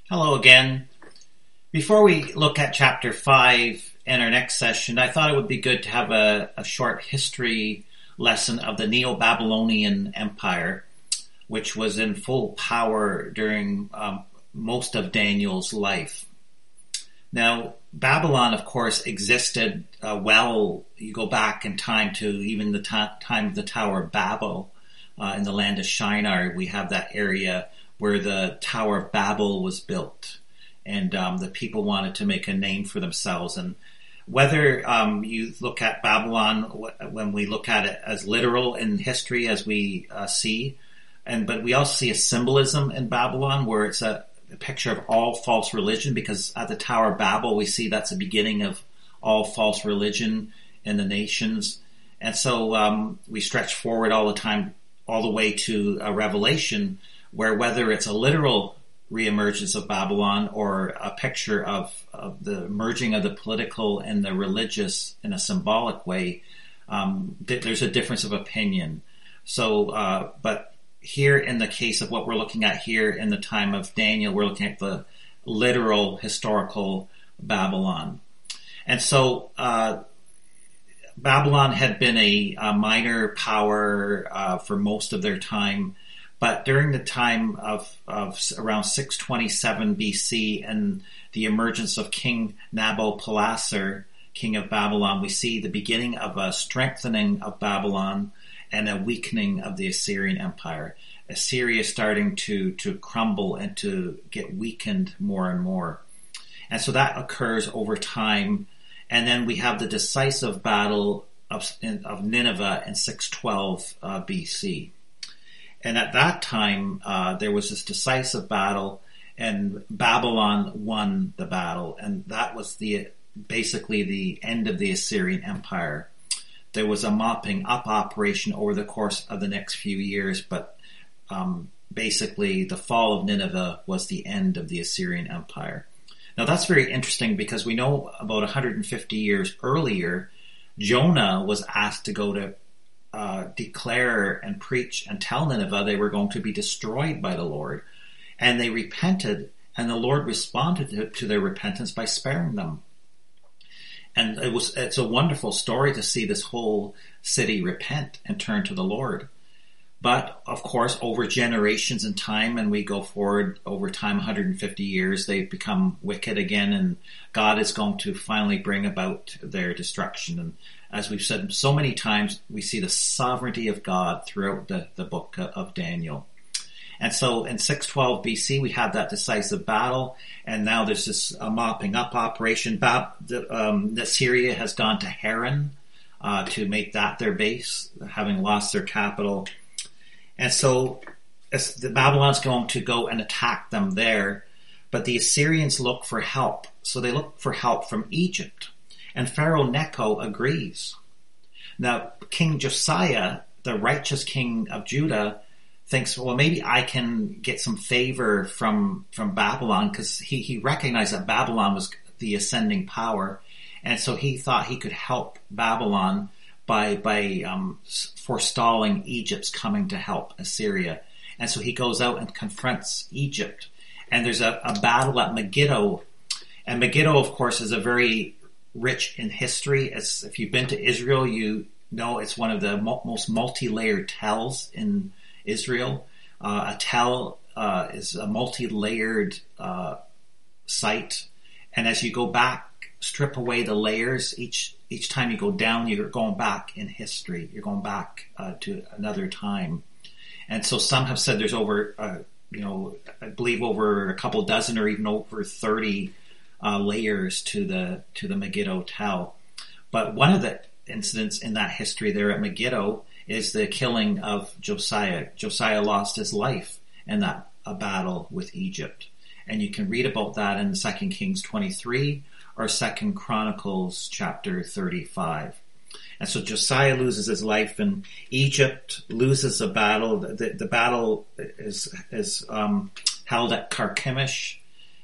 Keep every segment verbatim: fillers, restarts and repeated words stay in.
Hello again. Before we look at chapter five in our next session, I thought it would be good to have a, a short history lesson of the Neo-Babylonian Empire, which was in full power during um, most of Daniel's life. Now, Babylon, of course, existed uh, well. You go back in time to even the ta- time of the Tower of Babel uh, in the land of Shinar. We have that area where the Tower of Babel was built, and um, the people wanted to make a name for themselves. And whether um, you look at Babylon, when we look at it as literal in history, as we uh, see, and but we also see a symbolism in Babylon where it's a, a picture of all false religion, because at the Tower of Babel we see that's the beginning of all false religion in the nations. And so um, we stretch forward all the time, all the way to uh, Revelation, where whether it's a literal reemergence of Babylon or a picture of, of the merging of the political and the religious in a symbolic way, um, th- there's a difference of opinion. So, uh, but here in the case of what we're looking at here in the time of Daniel, we're looking at the literal historical Babylon. And so, uh, Babylon had been a, a minor power uh, for most of their time. But during the time of, of around six twenty-seven B C and the emergence of King Nabopolassar, king of Babylon, we see the beginning of a strengthening of Babylon and a weakening of the Assyrian Empire. Assyria is starting to, to crumble and to get weakened more and more. And so that occurs over time. And then we have the decisive battle of, of Nineveh in six twelve uh, B C. And at that time, uh, there was this decisive battle, and Babylon won the battle, and that was the basically the end of the Assyrian Empire. There was a mopping up operation over the course of the next few years, but um, basically the fall of Nineveh was the end of the Assyrian Empire. Now that's very interesting, because we know about one hundred fifty years earlier, Jonah was asked to go to Uh, declare and preach and tell Nineveh they were going to be destroyed by the Lord. And they repented, and the Lord responded to, to their repentance by sparing them. And it was, it's a wonderful story to see this whole city repent and turn to the Lord. But, of course, over generations and time, and we go forward over time, one hundred fifty years, they've become wicked again, and God is going to finally bring about their destruction. And as we've said so many times, we see the sovereignty of God throughout the, the book of Daniel. And so in six twelve B C, we have that decisive battle, and now there's this uh, mopping up operation. Bab- the, um, Syria has gone to Haran uh, to make that their base, having lost their capital. And so the Babylon's going to go and attack them there, but the Assyrians look for help. So they look for help from Egypt. And Pharaoh Necho agrees. Now, King Josiah, the righteous king of Judah, thinks, well, maybe I can get some favor from, from Babylon, because he, he recognized that Babylon was the ascending power. And so he thought he could help Babylon by, by um, forestalling Egypt's coming to help Assyria. And so he goes out and confronts Egypt. And there's a, a battle at Megiddo. And Megiddo, of course, is a very rich in history. It's, if you've been to Israel, you know it's one of the mo- most multi-layered tells in Israel. Uh, a tell uh, is a multi-layered uh, site, and as you go back, strip away the layers. Each each time you go down, you're going back in history. You're going back uh, to another time, and so some have said there's over, uh, you know, I believe over a couple dozen or even over thirty Uh, layers to the to the Megiddo tell. But one of the incidents in that history there at Megiddo is the killing of Josiah. Josiah lost his life in that a battle with Egypt. And you can read about that in Second Kings twenty-three or Second Chronicles chapter thirty-five. And so Josiah loses his life, and Egypt loses a battle. The, the battle is, is um, held at Carchemish,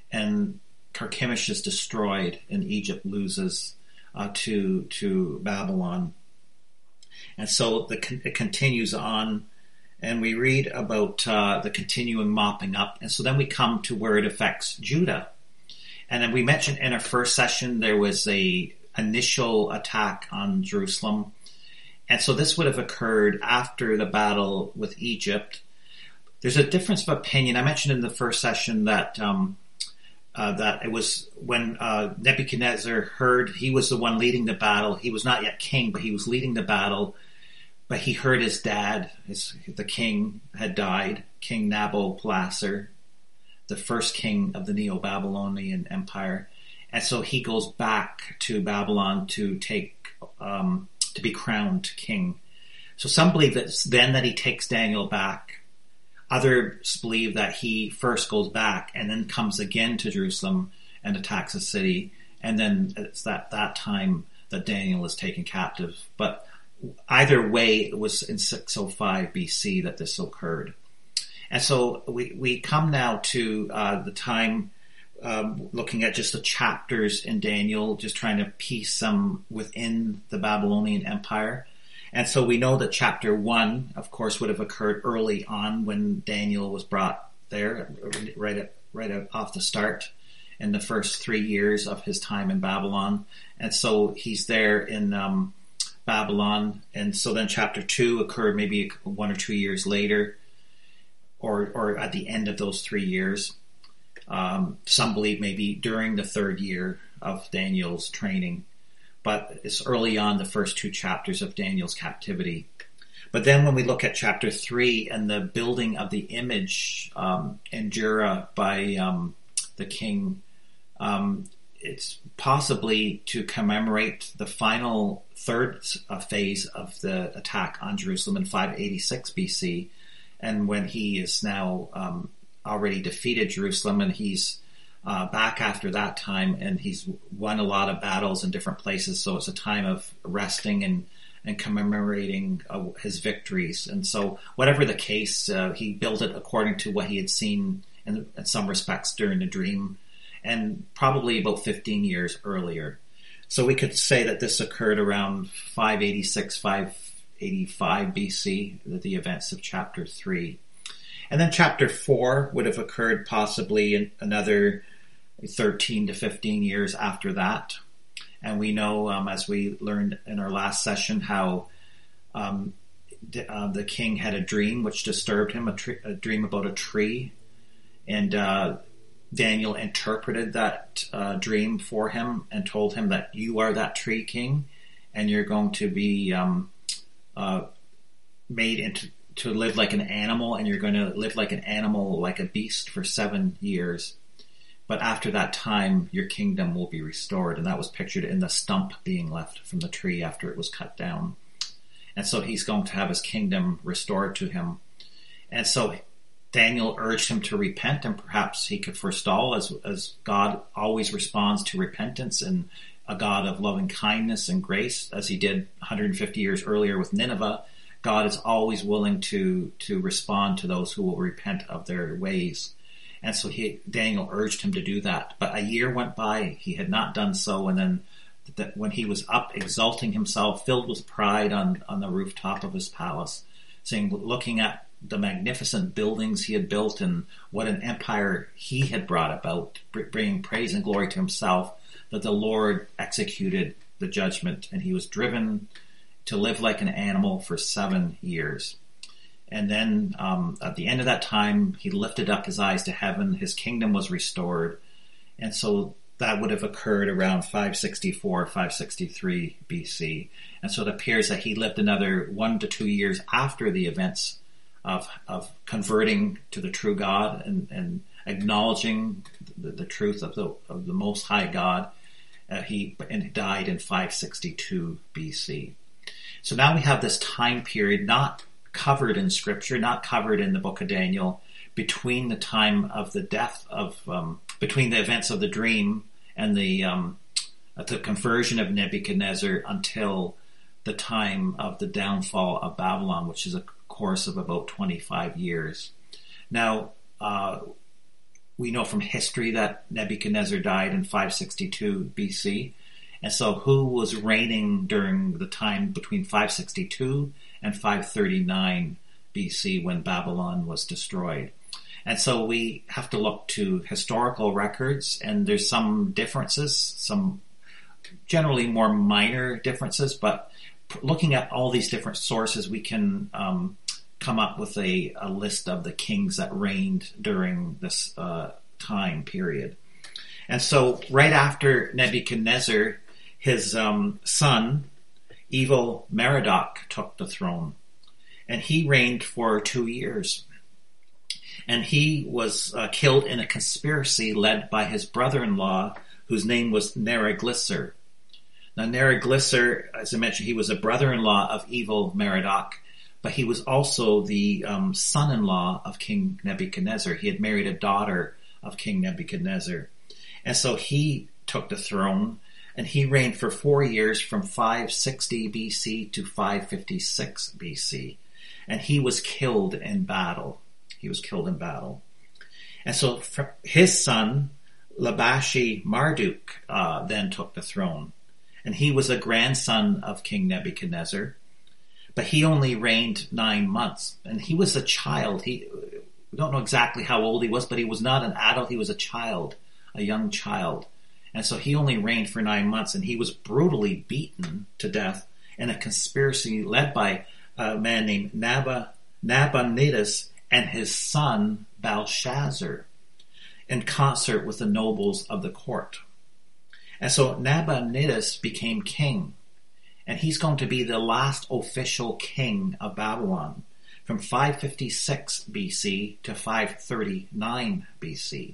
and Carchemish is destroyed, and Egypt loses uh, to to Babylon. And so the, it continues on And we read about uh, the continuing mopping up. And so then we come to where it affects Judah. And then we mentioned in our first session there was a initial attack on Jerusalem. And so this would have occurred after the battle with Egypt. There's a difference of opinion. I mentioned in the first session that um, uh, that it was when uh, Nebuchadnezzar heard he was the one leading the battle. He was not yet king, but he was leading the battle. But he heard his dad, his, the king, had died, King Nabopolassar, the first king of the Neo-Babylonian Empire. And so he goes back to Babylon to take um, to be crowned king. So some believe that it's then that he takes Daniel back. Others believe that he first goes back and then comes again to Jerusalem and attacks the city. And then it's that, that time that Daniel is taken captive. But either way, it was in six oh five B C that this occurred. And so we, we come now to uh, the time um, looking at just the chapters in Daniel, just trying to piece them within the Babylonian Empire. And so we know that chapter one, of course, would have occurred early on when Daniel was brought there, right at, right off the start in the first three years of his time in Babylon. And so he's there in um, Babylon. And so then chapter two occurred maybe one or two years later, or or at the end of those three years. Um, some believe maybe during the third year of Daniel's training. But it's early on, the first two chapters of Daniel's captivity. But then when we look at chapter three and the building of the image um, in Jura by um, the king, um, it's possibly to commemorate the final third uh, phase of the attack on Jerusalem in five eighty-six B C, and when he is now um, already defeated Jerusalem, and he's Uh, back after that time, and he's won a lot of battles in different places, so it's a time of resting and, and commemorating uh, his victories. And so whatever the case, uh, he built it according to what he had seen in, in some respects during the dream, and probably about fifteen years earlier. So we could say that this occurred around five eighty-six, five eighty-five B C, the events of chapter three. And then chapter four would have occurred possibly in another thirteen to fifteen years after that. And we know, um, as we learned in our last session, how um, d- uh, the king had a dream which disturbed him, a, tr- a dream about a tree. And uh, Daniel interpreted that uh, dream for him and told him that you are that tree, king, and you're going to be um, uh, made into to live like an animal, and you're going to live like an animal, like a beast for seven years. But after that time, your kingdom will be restored. And that was pictured in the stump being left from the tree after it was cut down. And so he's going to have his kingdom restored to him. And so Daniel urged him to repent, and perhaps he could forestall, as, as God always responds to repentance, and a God of loving kindness and grace, as he did one hundred fifty years earlier with Nineveh. God is always willing to, to respond to those who will repent of their ways. And so he, Daniel urged him to do that. But a year went by, he had not done so. And then that when he was up exalting himself, filled with pride on, on the rooftop of his palace, saying, looking at the magnificent buildings he had built and what an empire he had brought about, bringing praise and glory to himself, that the Lord executed the judgment, and he was driven to live like an animal for seven years. And then um, at the end of that time, he lifted up his eyes to heaven. His kingdom was restored. And so that would have occurred around five sixty-four, five sixty-three B C. And so it appears that he lived another one to two years after the events of of converting to the true God and, and acknowledging the, the truth of the of the Most High God. Uh, he and died in five sixty-two B C. So now we have this time period not covered in Scripture, not covered in the book of Daniel, between the time of the death of, um, between the events of the dream and the um, the conversion of Nebuchadnezzar until the time of the downfall of Babylon, which is a course of about twenty-five years. Now, uh, we know from history that Nebuchadnezzar died in five sixty-two B C. And so who was reigning during the time between five sixty-two and five thirty-nine B C when Babylon was destroyed. And so we have to look to historical records, and there's some differences, some generally more minor differences, but looking at all these different sources, we can um, come up with a, a list of the kings that reigned during this uh, time period. And so right after Nebuchadnezzar, his um, son, Evil Merodach, took the throne, and he reigned for two years. And he was uh, killed in a conspiracy led by his brother-in-law, whose name was Neriglissar. Now, Neriglissar, as I mentioned, he was a brother-in-law of Evil Merodach, but he was also the um, son-in-law of King Nebuchadnezzar. He had married a daughter of King Nebuchadnezzar. And so he took the throne, and he reigned for four years from five sixty B C to five fifty-six B C. And he was killed in battle. He was killed in battle. And so his son, Labashi Marduk, uh, then took the throne. And he was a grandson of King Nebuchadnezzar, but he only reigned nine months. And he was a child. He, we don't know exactly how old he was, but he was not an adult. He was a child, a young child. And so he only reigned for nine months, and he was brutally beaten to death in a conspiracy led by a man named Nab- Nabonidus and his son Belshazzar, in concert with the nobles of the court. And so Nabonidus became king, and he's going to be the last official king of Babylon from five fifty-six B C to five thirty-nine B C.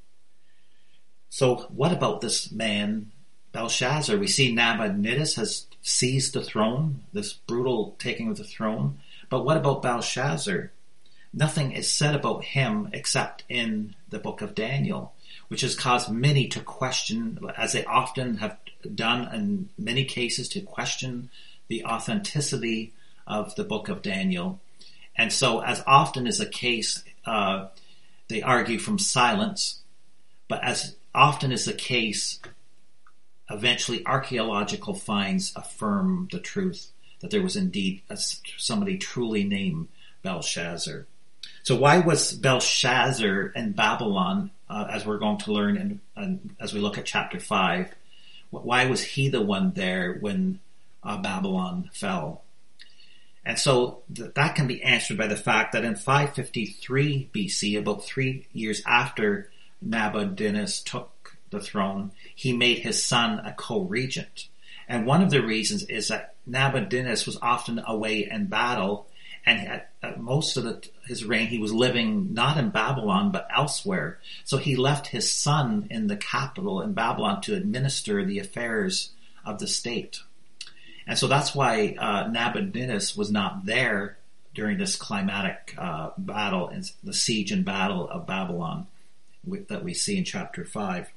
So what about this man, Belshazzar? We see Nabonidus has seized the throne, this brutal taking of the throne. But what about Belshazzar? Nothing is said about him except in the book of Daniel, which has caused many to question, as they often have done in many cases, to question the authenticity of the book of Daniel. And so, as often is the case, uh, they argue from silence, but as often is the case, eventually archaeological finds affirm the truth, that there was indeed a, somebody truly named Belshazzar. So why was Belshazzar in Babylon, uh, as we're going to learn in, in, as we look at chapter five, why was he the one there when uh, Babylon fell? And so th- that can be answered by the fact that in five fifty-three B C, about three years after Nabonidus took the throne, he made his son a co-regent. And one of the reasons is that Nabonidus was often away in battle, and at, at most of the, his reign, he was living not in Babylon, but elsewhere. So he left his son in the capital in Babylon to administer the affairs of the state. And so that's why uh, Nabonidus was not there during this climatic uh, battle, the siege and battle of Babylon that we see in chapter five.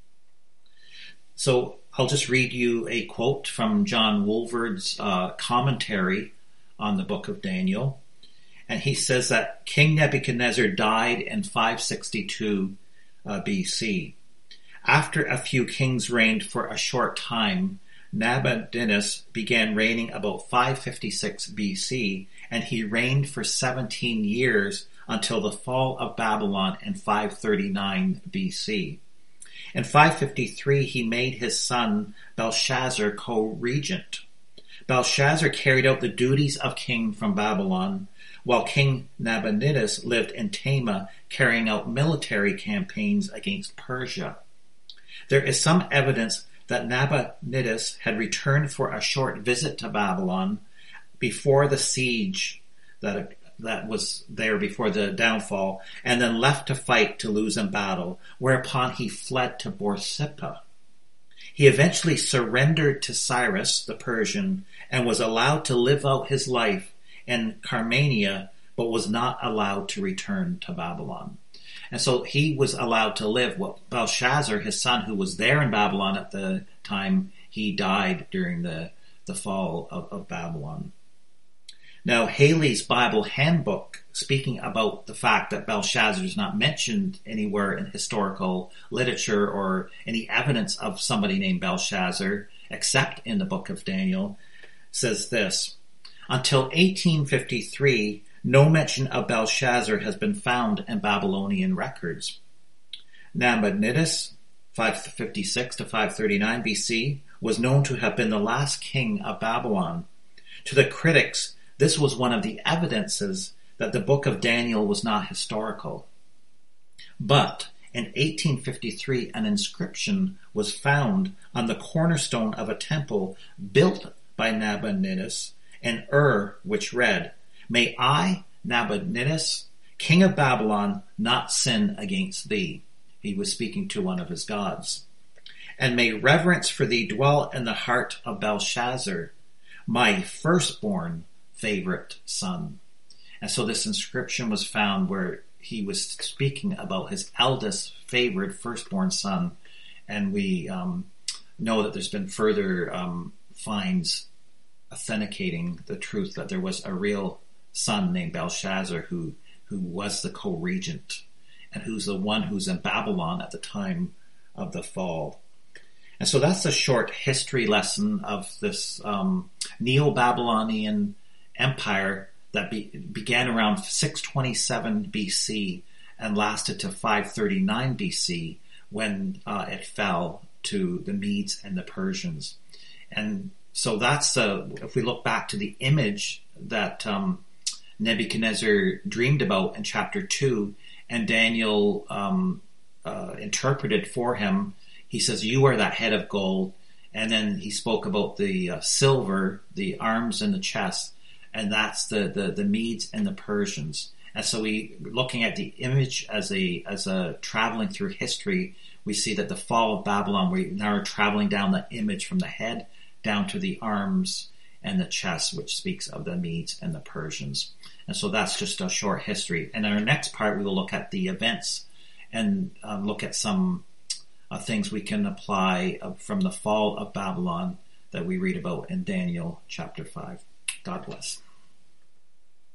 So I'll just read you a quote from John Wolford's uh, commentary on the book of Daniel. And he says that King Nebuchadnezzar died in five sixty-two uh, B C. After a few kings reigned for a short time, Nabonidus began reigning about five fifty-six B C, and he reigned for seventeen years until the fall of Babylon in five thirty-nine B C. In five fifty-three, he made his son Belshazzar co-regent. Belshazzar carried out the duties of king from Babylon, while King Nabonidus lived in Tama, carrying out military campaigns against Persia. There is some evidence that Nabonidus had returned for a short visit to Babylon before the siege that that was there before the downfall, and then left to fight to lose in battle, whereupon he fled to Borsippa. He eventually surrendered to Cyrus the Persian and was allowed to live out his life in Carmania, but was not allowed to return to Babylon. And so he was allowed to live. Well, Belshazzar, his son, who was there in Babylon at the time, he died during the, the fall of, of Babylon. Now, Haley's Bible Handbook, speaking about the fact that Belshazzar is not mentioned anywhere in historical literature or any evidence of somebody named Belshazzar, except in the book of Daniel, says this: until eighteen fifty-three, no mention of Belshazzar has been found in Babylonian records. Nabonidus, five fifty-six to five thirty-nine B C, was known to have been the last king of Babylon. To the critics, this was one of the evidences that the book of Daniel was not historical. But in eighteen fifty-three, an inscription was found on the cornerstone of a temple built by Nabonidus in Ur, which read, "May I, Nabonidus, king of Babylon, not sin against thee." He was speaking to one of his gods. "And may reverence for thee dwell in the heart of Belshazzar, my firstborn favorite son." And so this inscription was found where he was speaking about his eldest favored firstborn son. And we um, know that there's been further um, finds authenticating the truth that there was a real son named Belshazzar who, who was the co-regent and who's the one who's in Babylon at the time of the fall. And so that's a short history lesson of this um, Neo-Babylonian empire that be, began around six twenty-seven B C and lasted to five thirty-nine B C when uh, it fell to the Medes and the Persians. And so that's the, if we look back to the image that um, Nebuchadnezzar dreamed about in chapter two, and Daniel um, uh, interpreted for him, he says, "You are that head of gold." And then he spoke about the uh, silver, the arms and the chest, and that's the, the, the Medes and the Persians. And so we, looking at the image as a, as a traveling through history, we see that the fall of Babylon, we now are traveling down the image from the head down to the arms and the chest, which speaks of the Medes and the Persians. And so that's just a short history. And in our next part, we will look at the events and um, look at some uh, things we can apply uh, from the fall of Babylon that we read about in Daniel chapter five. God bless.